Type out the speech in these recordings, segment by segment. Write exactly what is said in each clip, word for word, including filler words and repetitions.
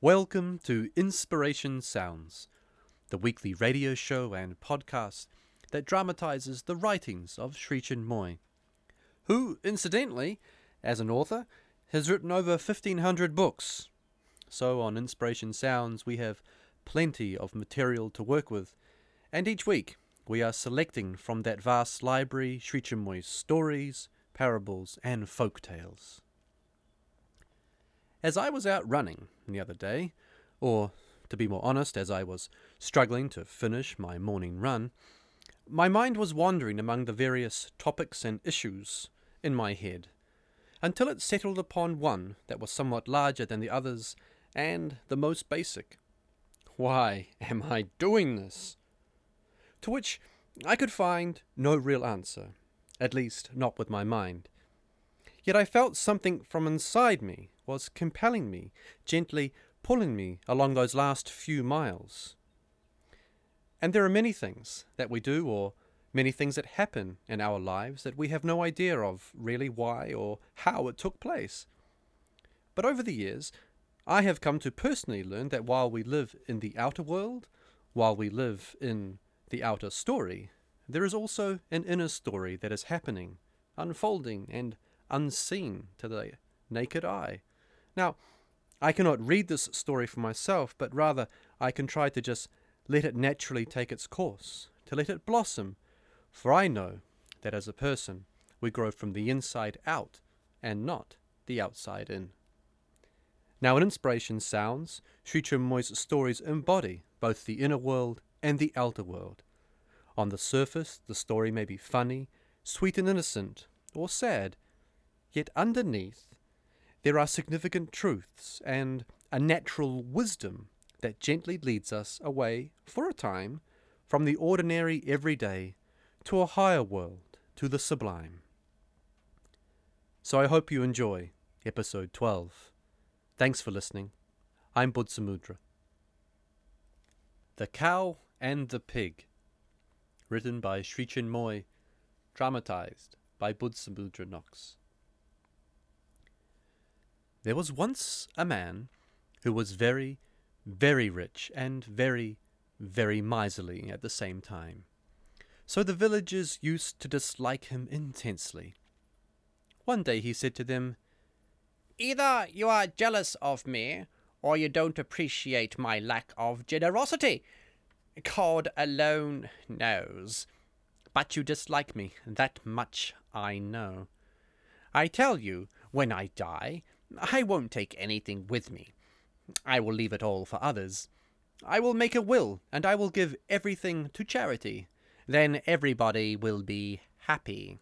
Welcome to Inspiration Sounds, the weekly radio show and podcast that dramatizes the writings of Sri Chinmoy, who, incidentally, as an author, has written over fifteen hundred books. So on Inspiration Sounds we have plenty of material to work with, and each week we are selecting from that vast library Sri Chinmoy's stories, parables, and folk tales. As I was out running the other day, or to be more honest, as I was struggling to finish my morning run, my mind was wandering among the various topics and issues in my head, until it settled upon one that was somewhat larger than the others and the most basic. Why am I doing this? To which I could find no real answer, at least not with my mind. Yet I felt something from inside me was compelling me, gently pulling me along those last few miles. And there are many things that we do, or many things that happen in our lives that we have no idea of really why or how it took place. But over the years, I have come to personally learn that while we live in the outer world, while we live in the outer story, there is also an inner story that is happening, unfolding, and unseen to the naked eye. Now, I cannot read this story for myself, but rather I can try to just let it naturally take its course, to let it blossom, for I know that as a person we grow from the inside out and not the outside in. Now in Inspiration Sounds, Sri Chinmoy's stories embody both the inner world and the outer world. On the surface, the story may be funny, sweet and innocent, or sad, yet underneath there are significant truths and a natural wisdom that gently leads us away, for a time, from the ordinary everyday to a higher world, to the sublime. So I hope you enjoy episode twelve. Thanks for listening. I'm Budsamudra. The Cow and the Pig, written by Sri Chinmoy, dramatized by Budsamudra Knox. There was once a man who was very, very rich and very, very miserly at the same time. So the villagers used to dislike him intensely. One day he said to them, "Either you are jealous of me, or you don't appreciate my lack of generosity. God alone knows. But you dislike me, that much I know. I tell you, when I die, I won't take anything with me. I will leave it all for others. I will make a will, and I will give everything to charity. Then everybody will be happy."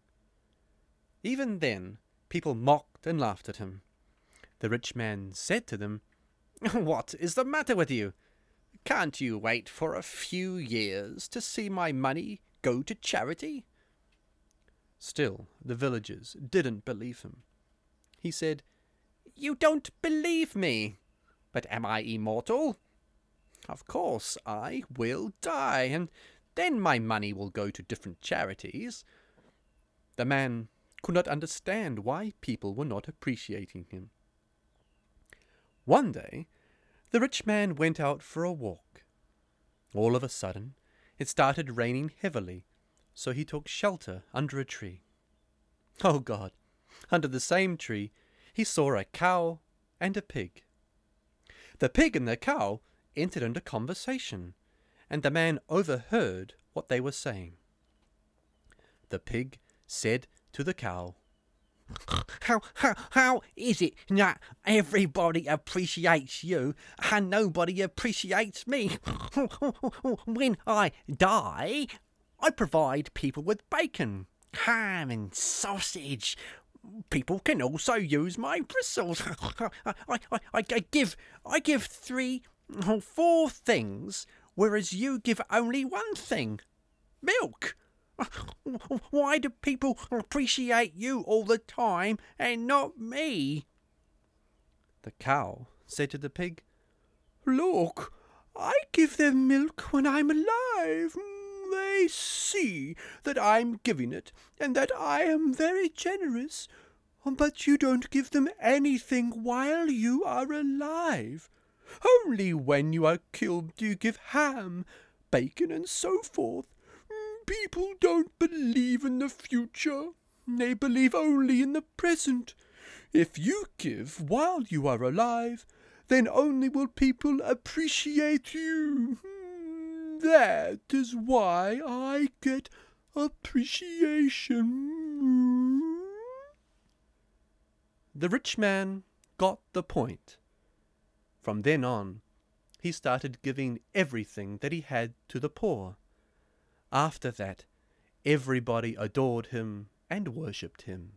Even then, people mocked and laughed at him. The rich man said to them, "What is the matter with you? Can't you wait for a few years to see my money go to charity?" Still, the villagers didn't believe him. He said, "You don't believe me. But am I immortal? Of course I will die, and then my money will go to different charities." The man could not understand why people were not appreciating him. One day, the rich man went out for a walk. All of a sudden, it started raining heavily, so he took shelter under a tree. Oh God! Under the same tree, he saw a cow and a pig. The pig and the cow entered into conversation, and the man overheard what they were saying. The pig said to the cow, How, how, how is it that everybody appreciates you and nobody appreciates me? When I die, I provide people with bacon, ham and sausage. People can also use my bristles. I, I, I, I give I give three or four things, whereas you give only one thing. Milk. Why do people appreciate you all the time and not me?" The cow said to the pig, "Look, I give them milk when I'm alive. They see that I'm giving it and that I am very generous, but you don't give them anything while you are alive. Only when you are killed do you give ham, bacon, and so forth. People don't believe in the future. They believe only in the present. If you give while you are alive, then only will people appreciate you. That is why I get appreciation. The rich man got the point. From then on, he started giving everything that he had to the poor. After that, everybody adored him and worshipped him.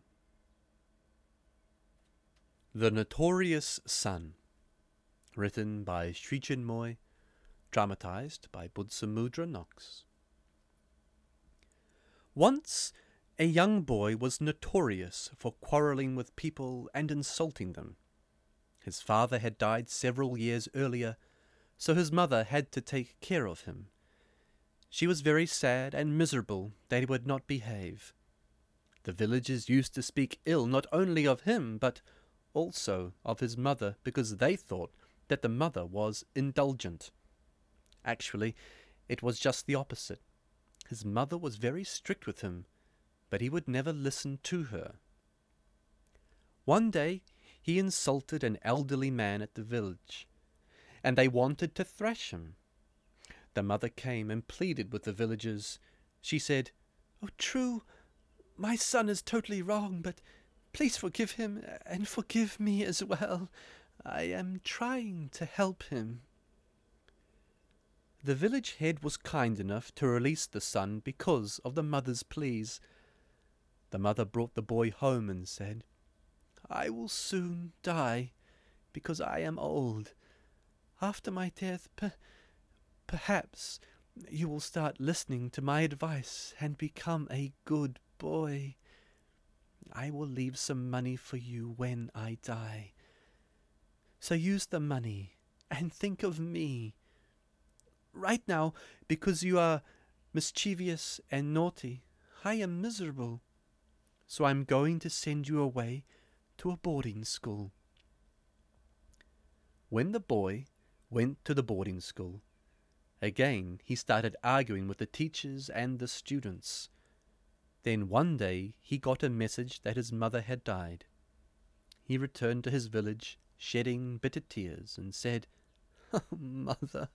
The Notorious Son, written by Sri Chinmoy, dramatized by Budsamudra Knox. Once a young boy was notorious for quarrelling with people and insulting them. His father had died several years earlier, so his mother had to take care of him. She was very sad and miserable that he would not behave. The villagers used to speak ill not only of him, but also of his mother, because they thought that the mother was indulgent. Actually, it was just the opposite. His mother was very strict with him, but he would never listen to her. One day he insulted an elderly man at the village, and they wanted to thrash him. The mother came and pleaded with the villagers. She said, "Oh, true, my son is totally wrong, but please forgive him, and forgive me as well. I am trying to help him." The village head was kind enough to release the son because of the mother's pleas. The mother brought the boy home and said, "I will soon die, because I am old. After my death, per- perhaps you will start listening to my advice and become a good boy. I will leave some money for you when I die. So use the money and think of me. Right now, because you are mischievous and naughty, I am miserable. So I'm going to send you away to a boarding school." When the boy went to the boarding school, again he started arguing with the teachers and the students. Then one day he got a message that his mother had died. He returned to his village, shedding bitter tears, and said, "Oh, Mother,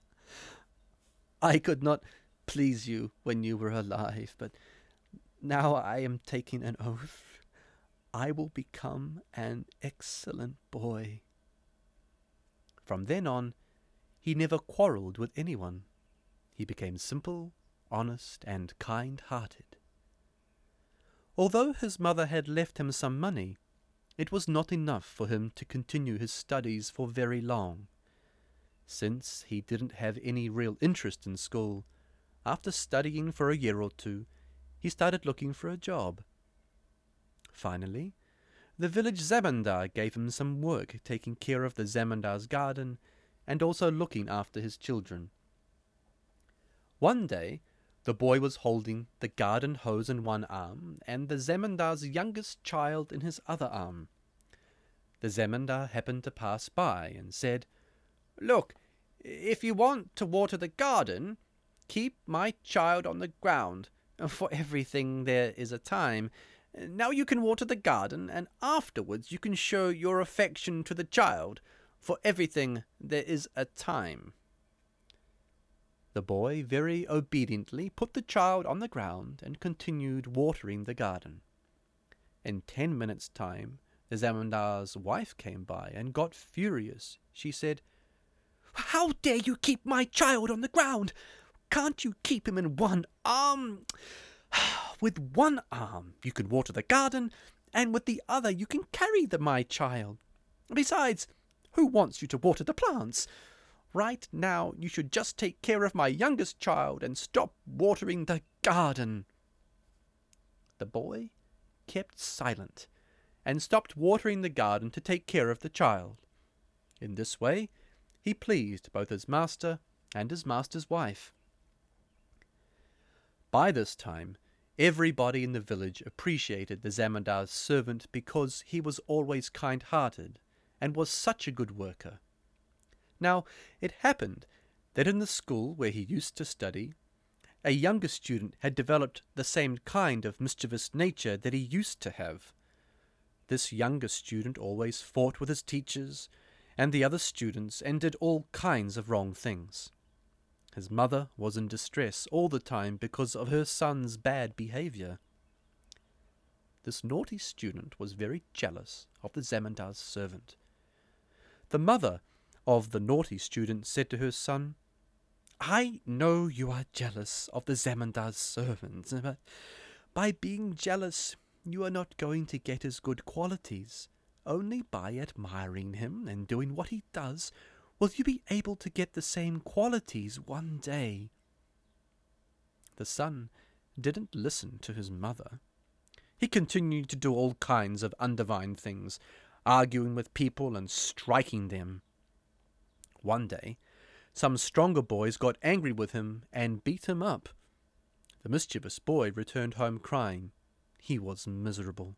I could not please you when you were alive, but now I am taking an oath. I will become an excellent boy." From then on, he never quarrelled with anyone. He became simple, honest, and kind-hearted. Although his mother had left him some money, it was not enough for him to continue his studies for very long. Since he didn't have any real interest in school, after studying for a year or two, he started looking for a job. Finally, the village zamindar gave him some work taking care of the zamindar's garden and also looking after his children. One day, the boy was holding the garden hose in one arm and the zamindar's youngest child in his other arm. The zamindar happened to pass by and said, "Look, if you want to water the garden, keep my child on the ground. For everything there is a time. Now you can water the garden, and afterwards you can show your affection to the child. For everything there is a time." The boy very obediently put the child on the ground and continued watering the garden. In ten minutes' time, the zamindar's wife came by and got furious. She said, "How dare you keep my child on the ground? Can't you keep him in one arm? With one arm you can water the garden, and with the other you can carry the my child. Besides, who wants you to water the plants? Right now you should just take care of my youngest child and stop watering the garden." The boy kept silent and stopped watering the garden to take care of the child. In this way, he pleased both his master and his master's wife. By this time, everybody in the village appreciated the zamindar's servant because he was always kind-hearted and was such a good worker. Now, it happened that in the school where he used to study, a younger student had developed the same kind of mischievous nature that he used to have. This younger student always fought with his teachers and the other students and did all kinds of wrong things. His mother was in distress all the time because of her son's bad behavior. This naughty student was very jealous of the Zamindar's servant. The mother of the naughty student said to her son, "I know you are jealous of the Zamindar's servant, but by being jealous you are not going to get his good qualities. Only by admiring him and doing what he does will you be able to get the same qualities one day." The son didn't listen to his mother. He continued to do all kinds of undivine things, arguing with people and striking them. One day, some stronger boys got angry with him and beat him up. The mischievous boy returned home crying. He was miserable.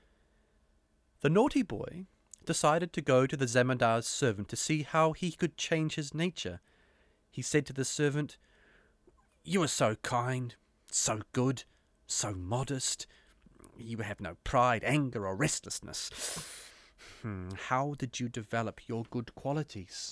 The naughty boy decided to go to the Zamindar's servant to see how he could change his nature. He said to the servant, "You are so kind, so good, so modest. You have no pride, anger, or restlessness. Hmm, how did you develop your good qualities?"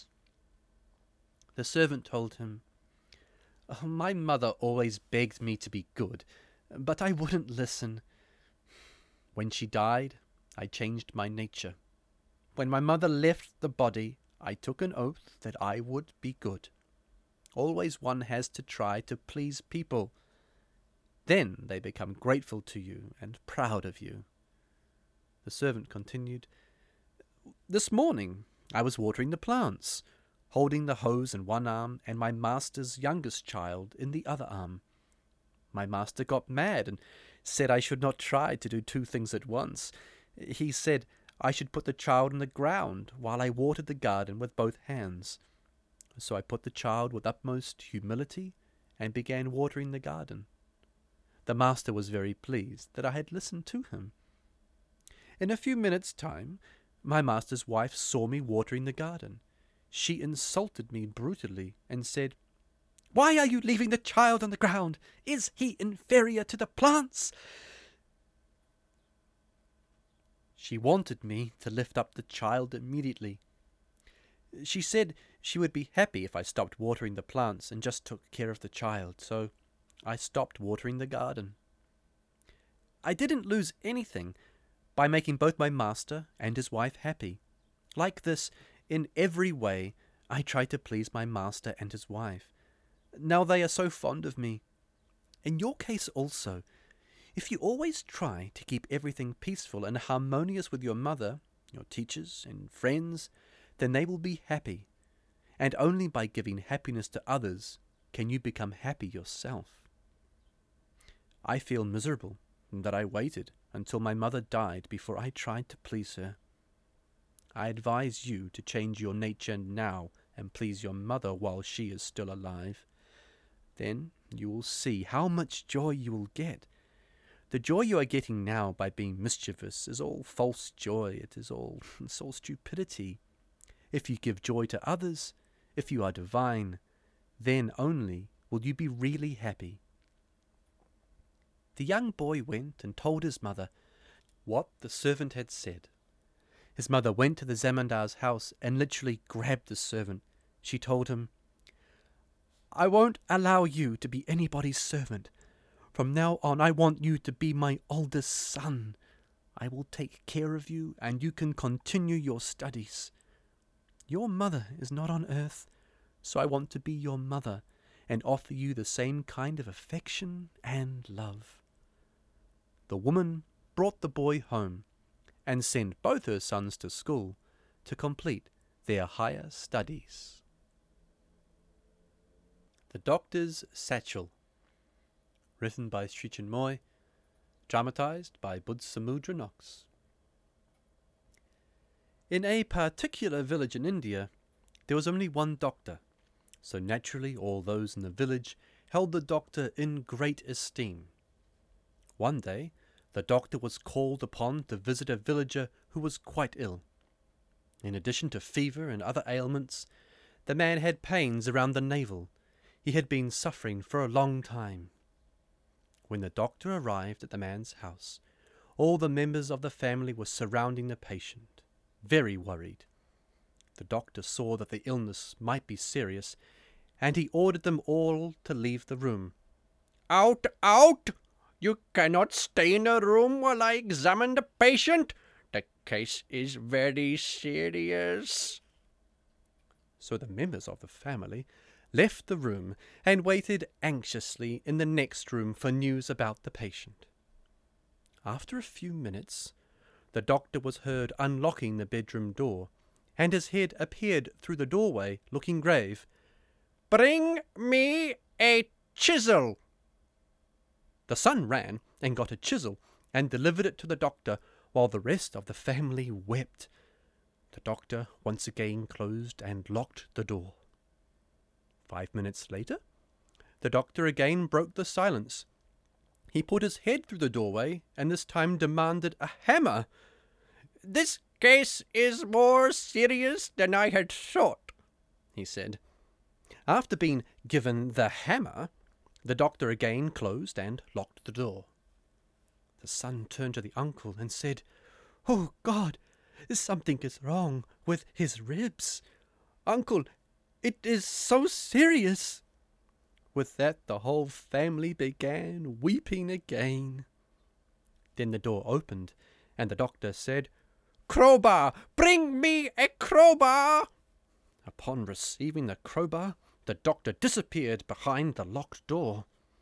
The servant told him, "Oh, my mother always begged me to be good, but I wouldn't listen. When she died, I changed my nature. When my mother left the body, I took an oath that I would be good. Always one has to try to please people. Then they become grateful to you and proud of you." The servant continued, "This morning I was watering the plants, holding the hose in one arm and my master's youngest child in the other arm. My master got mad and said I should not try to do two things at once. He said I should put the child on the ground while I watered the garden with both hands. So I put the child with utmost humility and began watering the garden. The master was very pleased that I had listened to him. In a few minutes' time, my master's wife saw me watering the garden. She insulted me brutally and said, 'Why are you leaving the child on the ground? Is he inferior to the plants?' She wanted me to lift up the child immediately. She said she would be happy if I stopped watering the plants and just took care of the child, so I stopped watering the garden. I didn't lose anything by making both my master and his wife happy. Like this, in every way, I try to please my master and his wife. Now they are so fond of me. In your case also, if you always try to keep everything peaceful and harmonious with your mother, your teachers, and friends, then they will be happy. And only by giving happiness to others can you become happy yourself. I feel miserable that I waited until my mother died before I tried to please her. I advise you to change your nature now and please your mother while she is still alive. Then you will see how much joy you will get. The joy you are getting now by being mischievous is all false joy. It is all, it's all stupidity. If you give joy to others, if you are divine, then only will you be really happy." The young boy went and told his mother what the servant had said. His mother went to the Zamindar's house and literally grabbed the servant. She told him, "I won't allow you to be anybody's servant. From now on, I want you to be my oldest son. I will take care of you, and you can continue your studies. Your mother is not on earth, so I want to be your mother and offer you the same kind of affection and love." The woman brought the boy home and sent both her sons to school to complete their higher studies. The Doctor's Satchel, written by Sri Chinmoy, dramatized by Budsamudra Knox. In a particular village in India, there was only one doctor, so naturally all those in the village held the doctor in great esteem. One day, the doctor was called upon to visit a villager who was quite ill. In addition to fever and other ailments, The man had pains around the navel. He had been suffering for a long time. When the doctor arrived at the man's house, all the members of the family were surrounding the patient, very worried. The doctor saw that the illness might be serious, and he ordered them all to leave the room. "Out, out! You cannot stay in the room while I examine the patient. The case is very serious." So the members of the family left the room and waited anxiously in the next room for news about the patient. After a few minutes, the doctor was heard unlocking the bedroom door, and his head appeared through the doorway, looking grave. "Bring me a chisel." The son ran and got a chisel and delivered it to the doctor, while the rest of the family wept. The doctor once again closed and locked the door. Five minutes later, the doctor again broke the silence. He put his head through the doorway and this time demanded a hammer. "This case is more serious than I had thought," he said. After being given the hammer, the doctor again closed and locked the door. The son turned to the uncle and said, "Oh God, something is wrong with his ribs. Uncle, it is so serious." With that, the whole family began weeping again. Then the door opened, and the doctor said, "Crowbar! Bring me a crowbar!" Upon receiving the crowbar, the doctor disappeared behind the locked door.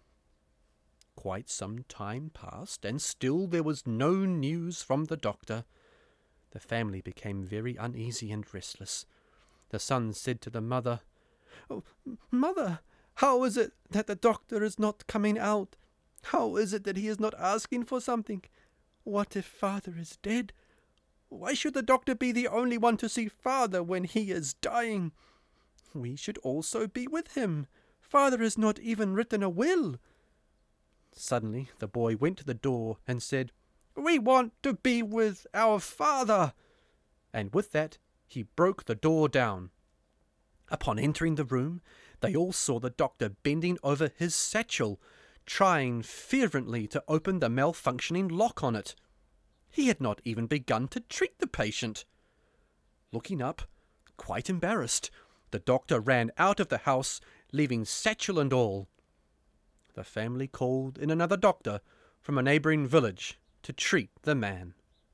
Quite some time passed, and still there was no news from the doctor. The family became very uneasy and restless. The son said to the mother, "Oh, Mother, how is it that the doctor is not coming out? How is it that he is not asking for something? What if Father is dead? Why should the doctor be the only one to see Father when he is dying? We should also be with him. Father has not even written a will." Suddenly the boy went to the door and said, "We want to be with our father." And with that he broke the door down. Upon entering the room, they all saw the doctor bending over his satchel, trying fervently to open the malfunctioning lock on it. He had not even begun to treat the patient. Looking up, quite embarrassed, the doctor ran out of the house, leaving satchel and all. The family called in another doctor from a neighbouring village to treat the man.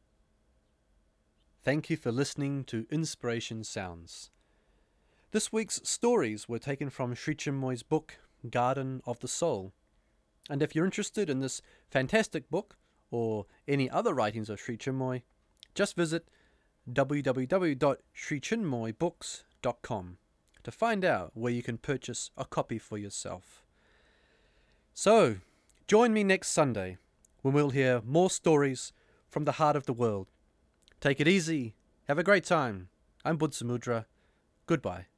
Thank you for listening to Inspiration Sounds. This week's stories were taken from Sri Chinmoy's book, Garden of the Soul. And if you're interested in this fantastic book, or any other writings of Sri Chinmoy, just visit w w w dot sri chinmoy books dot com to find out where you can purchase a copy for yourself. So, join me next Sunday when we'll hear more stories from the heart of the world. Take it easy. Have a great time. I'm Bud Samudra. Goodbye.